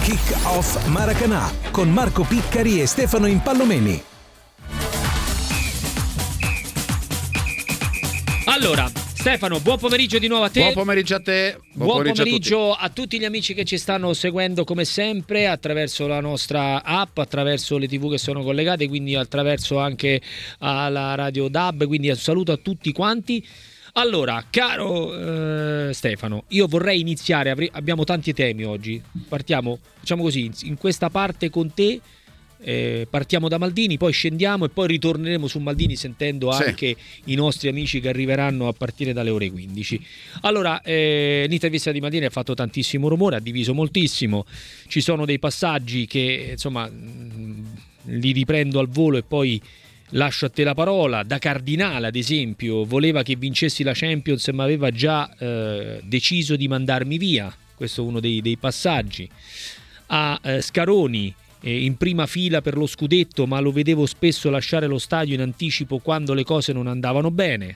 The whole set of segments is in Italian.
Kick Off Maracanã con Marco Piccari e Stefano Impallomeni. Allora, Stefano, buon pomeriggio di nuovo a te. Buon pomeriggio a te. Buon pomeriggio a tutti gli amici che ci stanno seguendo come sempre attraverso la nostra app, attraverso le TV che sono collegate, quindi attraverso anche la radio DAB, quindi un saluto a tutti quanti. Allora, caro Stefano, io vorrei iniziare, abbiamo tanti temi oggi, partiamo, facciamo così, in questa parte con te. Partiamo da Maldini, poi scendiamo e poi ritorneremo su Maldini sentendo anche i nostri amici che arriveranno a partire dalle ore 15. Allora, l'intervista di Maldini ha fatto tantissimo rumore, ha diviso moltissimo, ci sono dei passaggi che insomma li riprendo al volo e poi lascio a te la parola. Da Cardinale, ad esempio, voleva che vincessi la Champions ma aveva già deciso di mandarmi via, questo è uno dei passaggi. A Scaroni, in prima fila per lo scudetto, ma lo vedevo spesso lasciare lo stadio in anticipo quando le cose non andavano bene.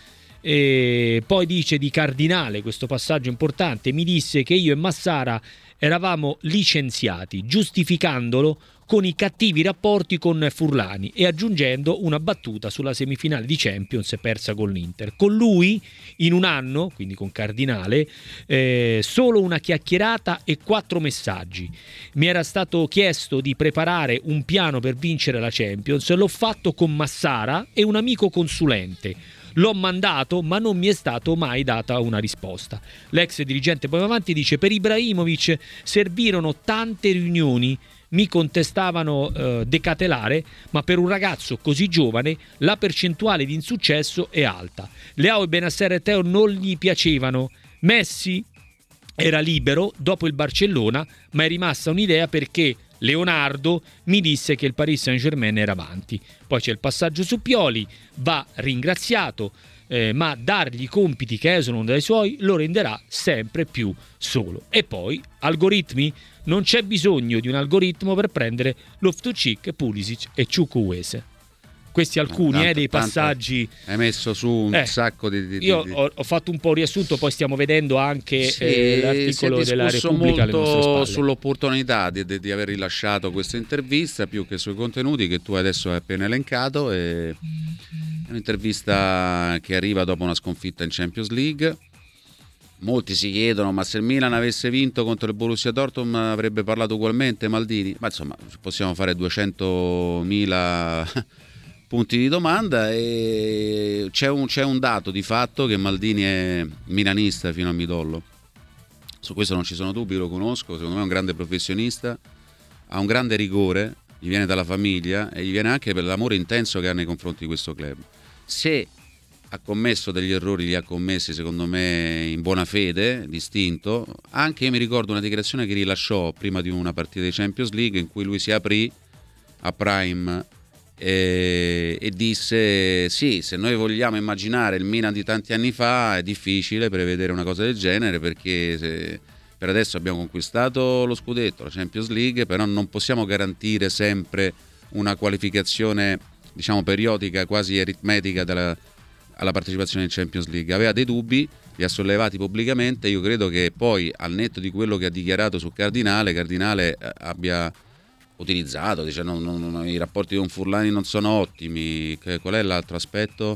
E poi dice di Cardinale, questo passaggio importante, mi disse che io e Massara eravamo licenziati, giustificandolo con i cattivi rapporti con Furlani e aggiungendo una battuta sulla semifinale di Champions persa con l'Inter. Con lui in un anno, quindi con Cardinale, solo una chiacchierata e 4 messaggi. Mi era stato chiesto di preparare un piano per vincere la Champions, l'ho fatto con Massara e un amico consulente. L'ho mandato ma non mi è stato mai data una risposta. L'ex dirigente poi avanti dice: per Ibrahimovic servirono tante riunioni, mi contestavano decatelare, ma per un ragazzo così giovane la percentuale di insuccesso è alta. Leao e Benasser e Teo non gli piacevano. Messi era libero dopo il Barcellona, ma è rimasta un'idea perché Leonardo mi disse che il Paris Saint-Germain era avanti. Poi c'è il passaggio su Pioli, va ringraziato, ma dargli i compiti che esulano dai suoi lo renderà sempre più solo. E poi algoritmi, non c'è bisogno di un algoritmo per prendere Loftus-Cheek, Pulisic e Chukwueze. Questi alcuni dei passaggi. Hai messo su un sacco di io ho fatto un po' riassunto, poi stiamo vedendo anche l'articolo della Repubblica alle nostre spalle. Sull'opportunità di aver rilasciato questa intervista più che sui contenuti che tu adesso hai appena elencato. È un'intervista che arriva dopo una sconfitta in Champions League. Molti si chiedono: ma se il Milan avesse vinto contro il Borussia Dortmund avrebbe parlato ugualmente Maldini? Ma insomma, possiamo fare 200.000 punti di domanda, e c'è un dato di fatto, che Maldini è milanista fino a midollo. Su questo non ci sono dubbi, lo conosco, secondo me è un grande professionista, ha un grande rigore, gli viene dalla famiglia e gli viene anche per l'amore intenso che ha nei confronti di questo club. Se ha commesso degli errori, li ha commessi secondo me in buona fede, distinto. Anche io mi ricordo una dichiarazione che rilasciò prima di una partita di Champions League in cui lui si aprì a Prime e disse: sì, se noi vogliamo immaginare il Milan di tanti anni fa è difficile prevedere una cosa del genere, perché per adesso abbiamo conquistato lo scudetto, la Champions League, però non possiamo garantire sempre una qualificazione, diciamo, periodica, quasi aritmetica alla partecipazione in Champions League. Aveva dei dubbi, li ha sollevati pubblicamente. Io credo che poi, al netto di quello che ha dichiarato su Cardinale abbia utilizzato, dice i rapporti con Furlani non sono ottimi. Qual è l'altro aspetto?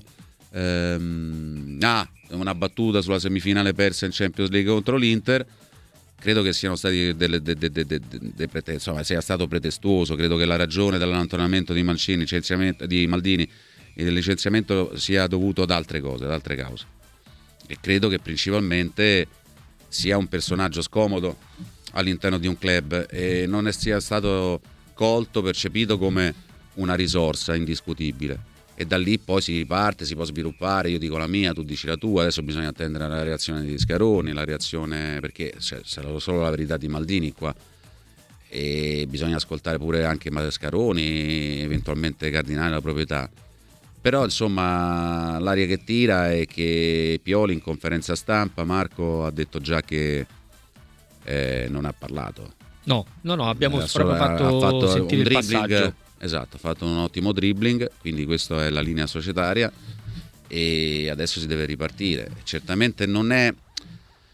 Una battuta sulla semifinale persa in Champions League contro l'Inter. Credo che siano stati insomma, sia stato pretestuoso. Credo che la ragione dell'allontanamento di Maldini e del licenziamento sia dovuto ad altre cose, ad altre cause, e credo che principalmente sia un personaggio scomodo all'interno di un club e non sia stato percepito come una risorsa indiscutibile, e da lì poi si parte, si può sviluppare. Io dico la mia, tu dici la tua. Adesso bisogna attendere la reazione di Scaroni, la reazione, perché sarà solo la verità di Maldini qua, e bisogna ascoltare pure anche Scaroni, eventualmente Cardinale, la proprietà. Però insomma l'aria che tira è che Pioli in conferenza stampa, Marco, ha detto già che non ha parlato. No, abbiamo proprio fatto sentire il passaggio. Esatto, ha fatto un ottimo dribbling, quindi questa è la linea societaria e adesso si deve ripartire. Certamente non è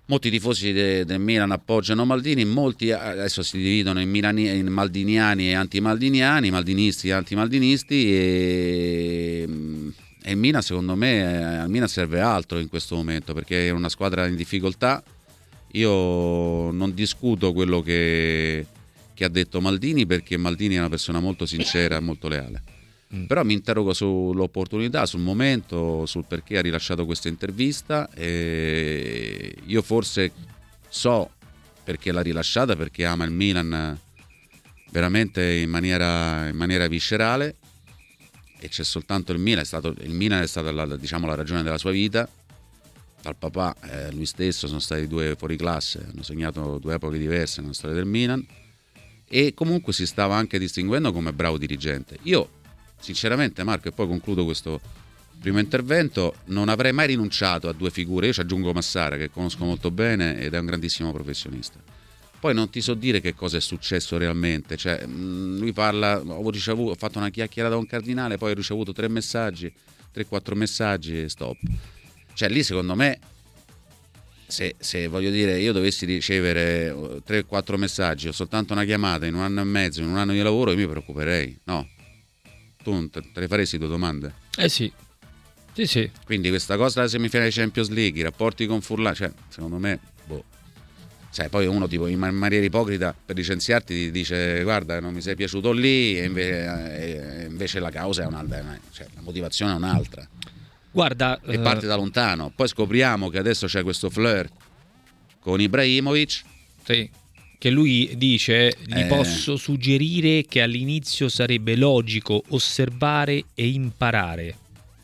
molti tifosi del Milan appoggiano Maldini, molti adesso si dividono in maldiniani e antimaldiniani, maldinisti e antimaldinisti, e il Milan, secondo me, al Milan serve altro in questo momento, perché è una squadra in difficoltà. Io non discuto quello che ha detto Maldini, perché Maldini è una persona molto sincera e molto leale. Però mi interrogo sull'opportunità, sul momento, sul perché ha rilasciato questa intervista, e io forse so perché l'ha rilasciata, perché ama il Milan veramente in maniera viscerale, e c'è soltanto il Milan. Il Milan è stata la ragione della sua vita. Dal papà, lui stesso, sono stati 2 fuoriclasse, hanno segnato 2 epoche diverse nella storia del Milan, e comunque si stava anche distinguendo come bravo dirigente. Io sinceramente, Marco, e poi concludo questo primo intervento, non avrei mai rinunciato a 2 figure. Io ci aggiungo Massara, che conosco molto bene ed è un grandissimo professionista. Poi non ti so dire che cosa è successo realmente, cioè lui parla, ho fatto una chiacchierata con Cardinale, poi ho ricevuto 3-4 messaggi e stop. Cioè lì, secondo me, se voglio dire, io dovessi ricevere 3-4 messaggi o soltanto una chiamata in 1 anno e mezzo, in 1 anno di lavoro, io mi preoccuperei, no? Tu te le faresti 2 domande? Sì. Sì. Quindi questa cosa della semifinale di Champions League, i rapporti con Furlan, cioè, secondo me, Cioè, poi uno tipo in maniera ipocrita, per licenziarti, ti dice guarda, non mi sei piaciuto lì, e invece la causa è un'altra, cioè la motivazione è un'altra. Guarda, e parte da lontano. Poi scopriamo che adesso c'è questo flirt con Ibrahimovic. Sì. Che lui dice, gli posso suggerire che all'inizio sarebbe logico osservare e imparare.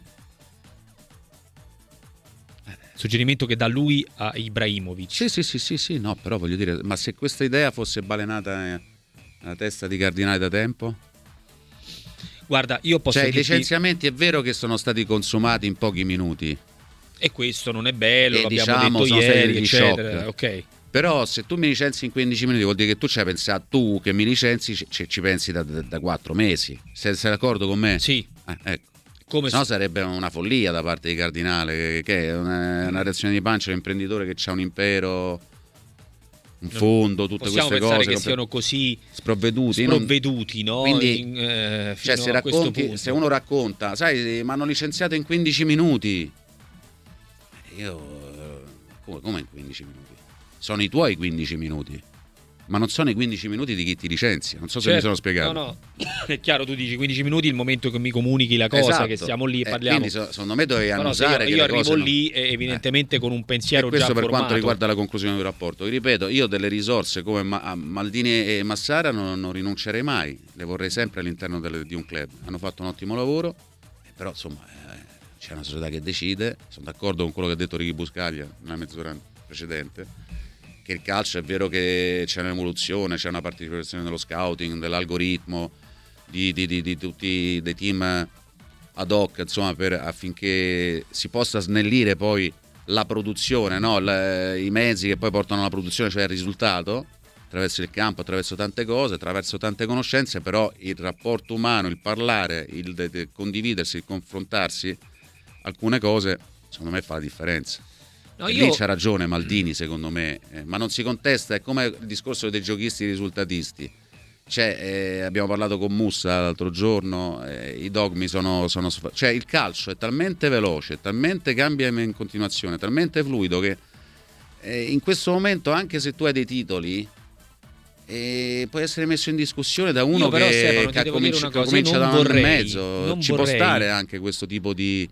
Suggerimento che dà lui a Ibrahimovic. Sì, no, però voglio dire, ma se questa idea fosse balenata nella testa di Cardinale da tempo? Guarda, io posso dirti... i licenziamenti è vero che sono stati consumati in pochi minuti. E questo non è bello, e l'abbiamo detto ieri, eccetera. Ok. Però se tu mi licenzi in 15 minuti vuol dire che tu ci hai pensato, tu che mi licenzi ci pensi da 4 mesi. Sei d'accordo con me? Sì. Ecco. Se no sarebbe una follia da parte di Cardinale, che è una reazione di pancia, un imprenditore che ha un impero, un fondo, tutte queste cose. Possiamo pensare che siano così sprovveduti, no? Quindi, cioè, se uno racconta, sai, mi hanno licenziato in 15 minuti. Come in 15 minuti? Sono i tuoi 15 minuti, ma non sono i 15 minuti di chi ti licenzia. Non so se mi sono spiegato. No, è chiaro, tu dici 15 minuti il momento che mi comunichi la cosa, esatto, che stiamo lì e parliamo. Quindi secondo me dovevi annusare. Io arrivo lì evidentemente con un pensiero già formato. Questo per quanto riguarda la conclusione del rapporto. Ripeto, io delle risorse come Maldini e Massara non rinuncerei mai, le vorrei sempre all'interno di un club. Hanno fatto un ottimo lavoro, però insomma c'è una società che decide. Sono d'accordo con quello che ha detto Ricky Buscaglia nella mezz'ora precedente, che il calcio è vero che c'è un'evoluzione, c'è una partecipazione dello scouting, dell'algoritmo, di tutti dei team ad hoc, insomma, affinché si possa snellire poi la produzione, no? I mezzi che poi portano alla produzione, cioè il risultato, attraverso il campo, attraverso tante cose, attraverso tante conoscenze. Però il rapporto umano, il parlare, il condividersi, il confrontarsi, alcune cose secondo me fa la differenza. No, lì c'ha ragione Maldini, secondo me, ma non si contesta. È come il discorso dei giochisti risultatisti. Abbiamo parlato con Mussa l'altro giorno, i dogmi sono cioè il calcio è talmente veloce, talmente cambia in continuazione, talmente fluido che in questo momento, anche se tu hai dei titoli, puoi essere messo in discussione da uno che ha cominciato da un anno e mezzo. Ci può stare anche questo tipo di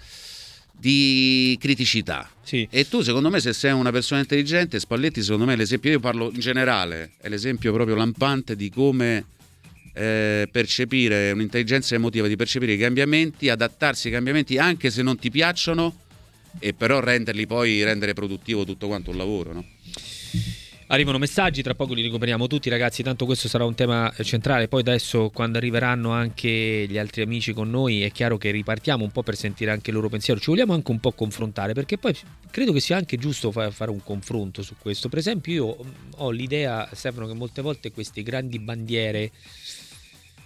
criticità. Sì. E tu, secondo me, se sei una persona intelligente, Spalletti, secondo me, l'esempio, io parlo in generale, è l'esempio proprio lampante di come percepire un'intelligenza emotiva, di percepire i cambiamenti, adattarsi ai cambiamenti anche se non ti piacciono, e però rendere produttivo tutto quanto un lavoro, no? Arrivano messaggi, tra poco li recuperiamo tutti, ragazzi, tanto questo sarà un tema centrale. Poi adesso, quando arriveranno anche gli altri amici con noi, è chiaro che ripartiamo un po' per sentire anche il loro pensiero. Ci vogliamo anche un po' confrontare, perché poi credo che sia anche giusto fare un confronto su questo. Per esempio, io ho l'idea, Stefano, che molte volte queste grandi bandiere,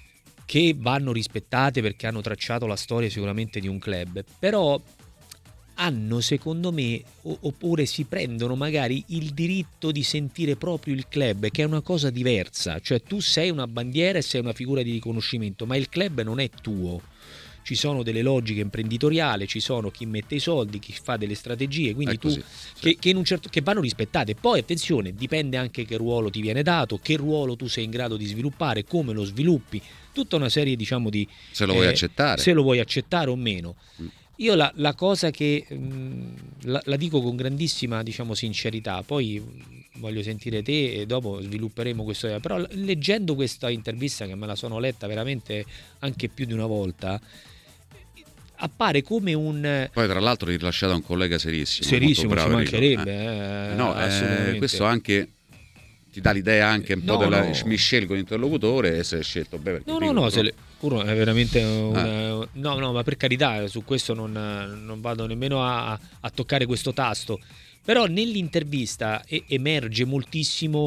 che vanno rispettate perché hanno tracciato la storia sicuramente di un club, però hanno, secondo me, oppure si prendono magari il diritto di sentire proprio il club, che è una cosa diversa. Cioè tu sei una bandiera e sei una figura di riconoscimento, ma il club non è tuo. Ci sono delle logiche imprenditoriali, ci sono chi mette i soldi, chi fa delle strategie, quindi tu sì. che vanno rispettate. Poi attenzione, dipende anche che ruolo ti viene dato, che ruolo tu sei in grado di sviluppare, come lo sviluppi, tutta una serie, diciamo, di se lo vuoi accettare, se lo vuoi accettare o meno. Io la cosa che la dico con grandissima, diciamo, sincerità, poi voglio sentire te e dopo svilupperemo questo, però leggendo questa intervista, che me la sono letta veramente anche più di una volta, appare come un... Poi tra l'altro rilasciato a un collega serissimo, ci bravo, mancherebbe, questo anche ti dà l'idea anche un po' della... Mi scelgo l'interlocutore e se hai scelto bene, uno è veramente no, ma per carità, su questo non vado nemmeno a toccare questo tasto, però nell'intervista emerge moltissimo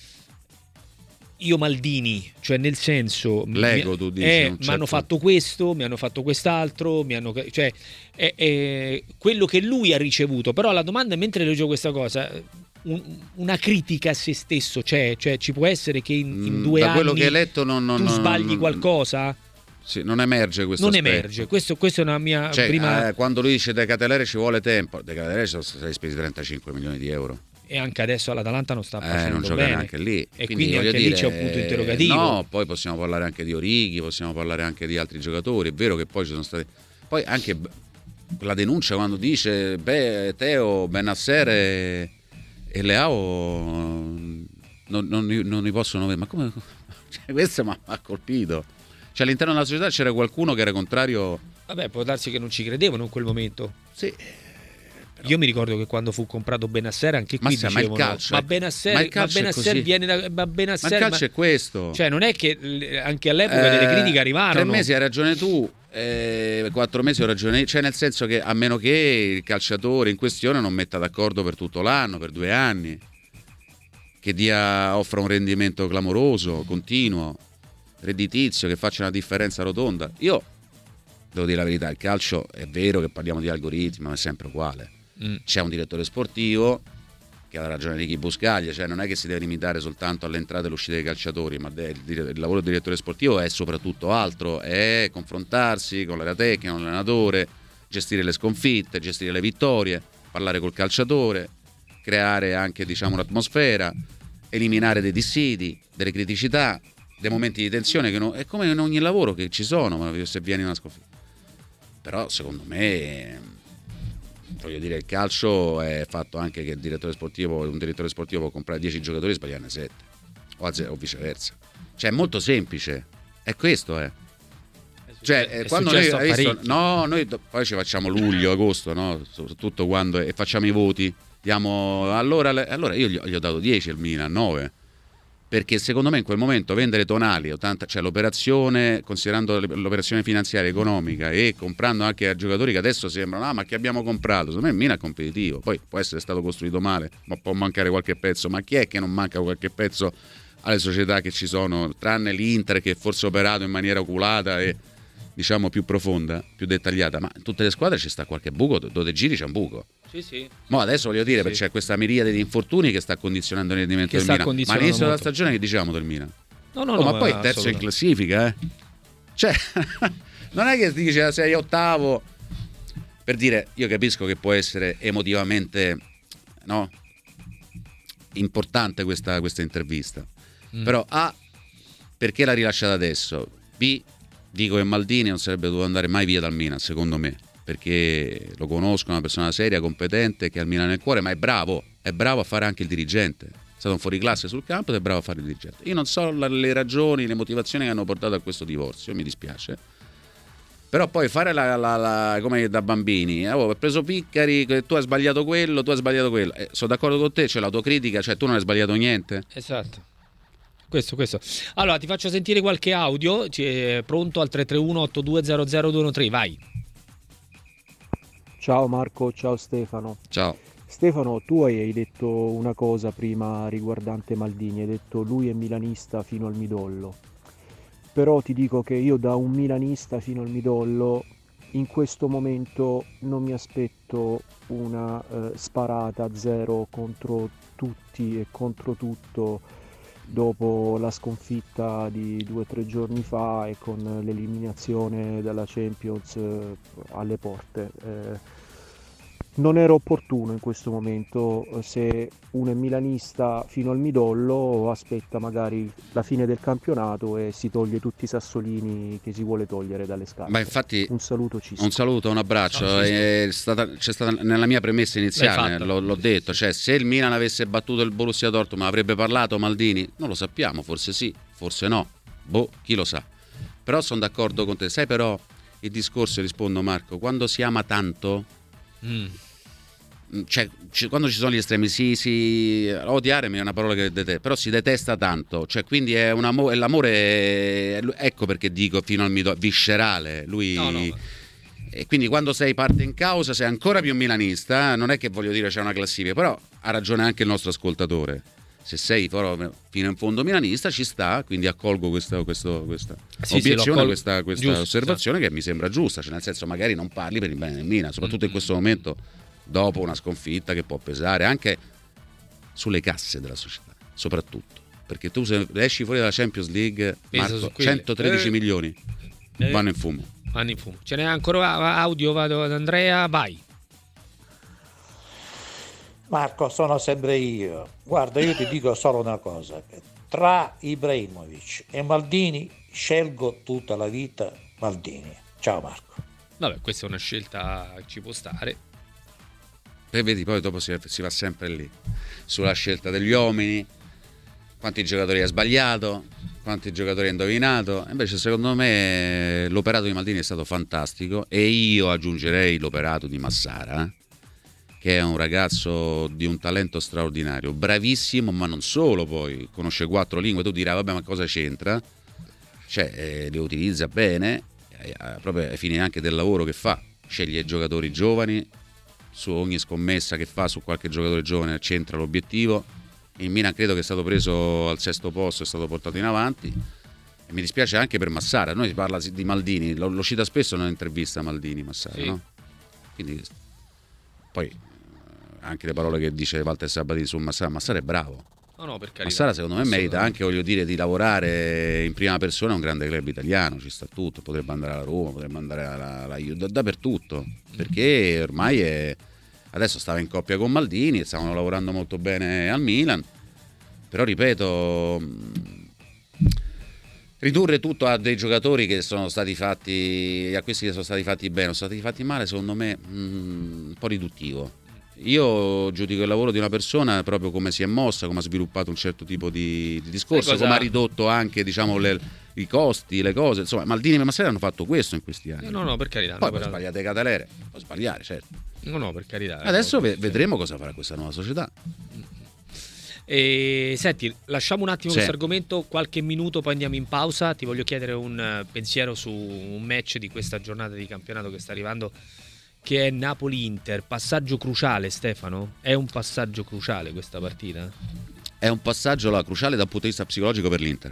io Maldini, cioè nel senso l'ego, tu dici, mi hanno fatto questo, mi hanno fatto quest'altro, cioè è quello che lui ha ricevuto. Però la domanda, mentre leggo questa cosa, una critica a se stesso c'è, cioè ci può essere che in 2 anni quello che hai letto tu sbagli qualcosa? Sì, non emerge questo non aspetto. Emerge, questo è una mia prima... quando lui dice De Ketelere ci vuole tempo, De Ketelere sono stati spesi 35 milioni di euro. E anche adesso l'Atalanta non sta facendo non gioca bene neanche lì, e quindi anche lì c'è un punto interrogativo. No, poi possiamo parlare anche di Orighi, possiamo parlare anche di altri giocatori. È vero che poi ci sono stati, poi anche la denuncia quando dice Teo, Benasser e Leao non li possono vedere, ma come, cioè, questo mi ha colpito. Cioè all'interno della società c'era qualcuno che era contrario. Vabbè, può darsi che non ci credevano in quel momento. Sì. Io mi ricordo che quando fu comprato Benasser, anche qui dicevano, ma Benasser viene da Benasser. Ma il calcio è questo. Cioè non è che anche all'epoca delle critiche arrivarono. 3 mesi hai ragione tu, 4 mesi ho ragione, cioè nel senso che a meno che il calciatore in questione non metta d'accordo per tutto l'anno, per 2 anni, che offra un rendimento clamoroso, continuo, redditizio, che faccia una differenza rotonda. Io devo dire la verità, il calcio è vero che parliamo di algoritmi, ma è sempre uguale. C'è un direttore sportivo che ha la ragione di Chi Buscaglia, cioè non è che si deve limitare soltanto all'entrata e all'uscita dei calciatori, ma il lavoro del direttore sportivo è soprattutto altro, è confrontarsi con l'area tecnica, con l'allenatore, gestire le sconfitte, gestire le vittorie, parlare col calciatore, creare anche, diciamo, un'atmosfera, eliminare dei dissidi, delle criticità, dei momenti di tensione, che è come in ogni lavoro che ci sono, se viene una sconfitta. Però secondo me, voglio dire, il calcio è fatto anche che un direttore sportivo può comprare 10 giocatori e sbagliarne 7 o viceversa. Cioè è molto semplice, è questo, cioè quando noi poi ci facciamo luglio, agosto, no? Soprattutto quando e facciamo i voti, allora io gli ho dato 10 al Milan, 9. Perché secondo me in quel momento vendere Tonali, cioè l'operazione, considerando l'operazione finanziaria, economica e comprando anche a giocatori che adesso sembrano ma che abbiamo comprato, secondo me il Milan è competitivo. Poi può essere stato costruito male, ma può mancare qualche pezzo, ma chi è che non manca qualche pezzo alle società che ci sono, tranne l'Inter che forse ha operato in maniera oculata e diciamo più profonda, più dettagliata, ma in tutte le squadre ci sta qualche buco, dove giri c'è un buco. Sì. Ma adesso voglio dire, perché c'è questa miriade di infortuni che sta condizionando il rendimento del Milan. Ma all'inizio della stagione che dicevamo del Milan? No, ma poi terzo in classifica, Cioè, non è che dice sei ottavo. Per dire, io capisco che può essere emotivamente, no, importante questa intervista. Però A, perché l'ha rilasciata adesso? B, dico che Maldini non sarebbe dovuto andare mai via dal Milan, secondo me, perché lo conosco, è una persona seria, competente, che ha il Milan nel cuore, ma è bravo a fare anche il dirigente. È stato un fuoriclasse sul campo ed è bravo a fare il dirigente. Io non so le ragioni, le motivazioni che hanno portato a questo divorzio, mi dispiace. Però poi fare come da bambini, ho preso Piccari, tu hai sbagliato quello, sono d'accordo con te, c'è l'autocritica, cioè tu non hai sbagliato niente. Esatto. Questo. Allora ti faccio sentire qualche audio, pronto al 331-8200-213, vai. Ciao Marco, ciao Stefano. Ciao. Stefano, tu hai detto una cosa prima riguardante Maldini, hai detto lui è milanista fino al midollo. Però ti dico che io da un milanista fino al midollo in questo momento non mi aspetto una sparata a zero contro tutti e contro tutto dopo la sconfitta di 2 o 3 giorni fa e con l'eliminazione dalla Champions alle porte. Non era opportuno in questo momento. Se uno è milanista fino al midollo, aspetta magari la fine del campionato e si toglie tutti i sassolini che si vuole togliere dalle scarpe. Ma infatti un saluto, Cisco. Un saluto, un abbraccio. Ciao, c'è stata nella mia premessa iniziale, l'ho detto, cioè se il Milan avesse battuto il Borussia Dortmund avrebbe parlato Maldini? Non lo sappiamo, forse sì, forse no. Chi lo sa. Però sono d'accordo con te. Sai, però il discorso, rispondo Marco, quando si ama tanto cioè, quando ci sono gli estremi, odiare è una parola che detesto, però si detesta tanto, cioè quindi è un amore, l'amore ecco perché dico fino al mito viscerale, lui no. E quindi quando sei parte in causa sei ancora più milanista, non è che voglio dire c'è una classifica, però ha ragione anche il nostro ascoltatore, se sei fino in fondo milanista ci sta, quindi accolgo questa obiezione, questa giusto, osservazione che mi sembra giusta, cioè nel senso magari non parli per il bene del Milan, soprattutto in questo momento dopo una sconfitta che può pesare anche sulle casse della società, soprattutto perché tu se esci fuori dalla Champions League, Marco, 113 milioni vanno in fumo. Ce n'è ancora audio, vado ad Andrea, vai. Marco, sono sempre io. Guarda, io ti dico solo una cosa: tra Ibrahimovic e Maldini scelgo tutta la vita Maldini. Ciao Marco. Vabbè, questa è una scelta che ci può stare. E vedi, poi dopo si va sempre lì sulla scelta degli uomini, quanti giocatori ha sbagliato, quanti giocatori ha indovinato. Invece secondo me l'operato di Maldini è stato fantastico, e io aggiungerei l'operato di Massara, che è un ragazzo di un talento straordinario, bravissimo, ma non solo, poi conosce 4 lingue. Tu dirai vabbè, ma cosa c'entra? Cioè le utilizza bene, proprio ai fini anche del lavoro che fa, sceglie giocatori giovani, su ogni scommessa che fa su qualche giocatore giovane centra l'obiettivo. Il Milan credo che è stato preso al 6° posto, è stato portato in avanti, e mi dispiace anche per Massara. Noi si parla di Maldini, lo cita spesso in un'intervista Maldini, Massara, sì. No? Quindi poi anche le parole che dice Walter Sabatini su Massara è bravo. No, per carità. Massara secondo me merita anche, voglio dire, di lavorare in prima persona a un grande club italiano, ci sta tutto, potrebbe andare alla Roma, potrebbe andare alla Juve, dappertutto, perché ormai adesso stava in coppia con Maldini e stavano lavorando molto bene al Milan, però ripeto, ridurre tutto a dei giocatori che sono stati fatti, a questi che sono stati fatti bene, sono stati fatti male, secondo me un po' riduttivo. Io giudico il lavoro di una persona proprio come si è mossa, come ha sviluppato un certo tipo di discorso, come ha ridotto anche, diciamo, i costi, le cose. Insomma, Maldini e Massara hanno fatto questo in questi anni. No, per carità. Poi sbagliate Catalere, può sbagliare, certo. No, per carità. Adesso vedremo cosa farà questa nuova società. E senti, lasciamo un attimo questo argomento, qualche minuto, poi andiamo in pausa. Ti voglio chiedere un pensiero su un match di questa giornata di campionato che sta arrivando, che è Napoli-Inter. Passaggio cruciale, Stefano? È un passaggio cruciale questa partita? È un passaggio cruciale dal punto di vista psicologico per l'Inter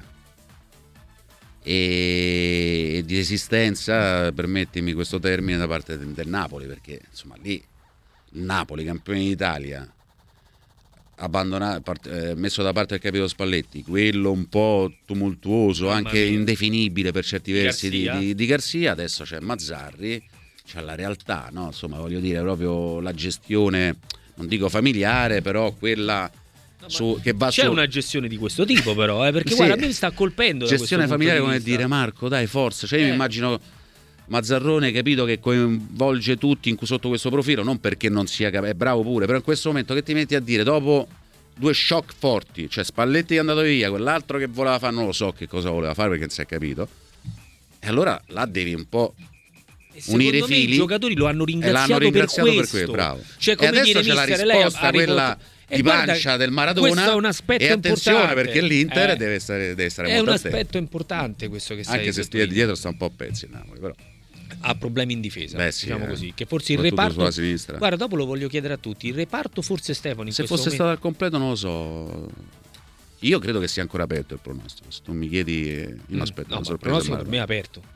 e di esistenza, permettimi questo termine, da parte del Napoli, perché insomma lì il Napoli, campione d'Italia, abbandonato, messo da parte il capitolo Spalletti, quello un po' tumultuoso, anche indefinibile per certi versi di Garcia, adesso c'è Mazzarri, c'è la realtà, no? Insomma, voglio dire, proprio la gestione, non dico familiare, però quella che va c'è una gestione di questo tipo, però, perché sì, guarda, a me mi sta colpendo gestione familiare, come dire, Marco, dai, forza, cioè io mi immagino Mazzarrone, capito, che coinvolge tutti sotto questo profilo, non perché non sia è bravo pure, però in questo momento che ti metti a dire, dopo 2 shock forti, cioè Spalletti che è andato via, quell'altro che voleva fare, non lo so che cosa voleva fare perché non si è capito, e allora là devi un po' unire i fili. I giocatori lo hanno ringraziato per questo, bravo. Cioè, come e adesso dire, c'è la risposta, quella di pancia del Maradona. Questo è un aspetto e attenzione importante, perché l'Inter deve stare molto attento. È un aspetto importante questo che anche se stia dietro sta un po' a pezzi il Napoli, però ha problemi in difesa, diciamo così, che forse il reparto reparto sulla sinistra. Guarda, dopo lo voglio chiedere a tutti, il reparto forse, Stefano, se fosse stato al completo non lo so, io credo che sia ancora aperto il pronostico. Se tu mi chiedi, io mi aspetto una sorpresa. Il pronostico per me è aperto.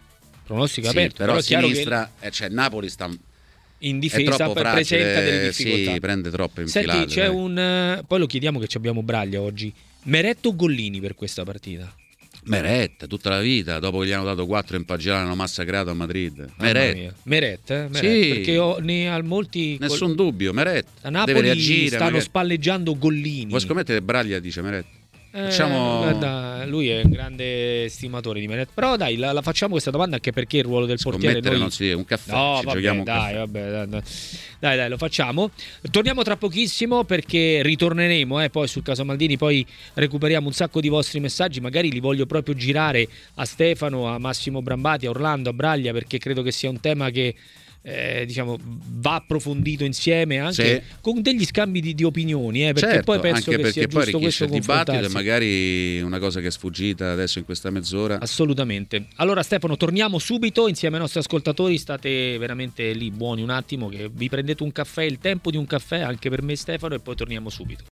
pronostico Sì, aperto. però Però a è chiaro sinistra cioè Napoli sta in è difesa troppo poi fragile, presenta delle difficoltà. sì, prende troppe infilate. Senti, c'è dai. poi lo chiediamo che ci abbiamo Braglia oggi. Meret o Gollini per questa partita? Meret, tutta la vita, dopo che gli hanno dato 4 in Pagella, l'hanno massacrato a Madrid. Mamma Meret, mia. Meret, Sì. perché ne ha molti nessun dubbio, Meret. a Deve Napoli reagire. stanno magari. spalleggiando Gollini. Vuoi scommettere che Braglia dice Meret? Facciamo... Guarda, lui è un grande stimatore di Meret. Però dai, la facciamo questa domanda anche perché il ruolo del portiere Scommettere noi... non si dice, un caffè, No, ci vabbè, giochiamo un dai, caffè. vabbè, dai, lo facciamo. Torniamo tra pochissimo perché ritorneremo poi sul caso Maldini, poi recuperiamo un sacco di vostri messaggi, magari li voglio proprio girare a Stefano, a Massimo Brambati, a Orlando, a Braglia, perché credo che sia un tema che diciamo va approfondito insieme anche con degli scambi di opinioni, perché certo, poi penso anche che sia perché poi giusto arricchisce questo il dibattito e confrontarsi. magari una cosa che è sfuggita adesso in questa mezz'ora. Assolutamente. Allora Stefano, torniamo subito insieme ai nostri ascoltatori, state veramente lì buoni un attimo che vi prendete un caffè, il tempo di un caffè anche per me Stefano, e poi torniamo subito.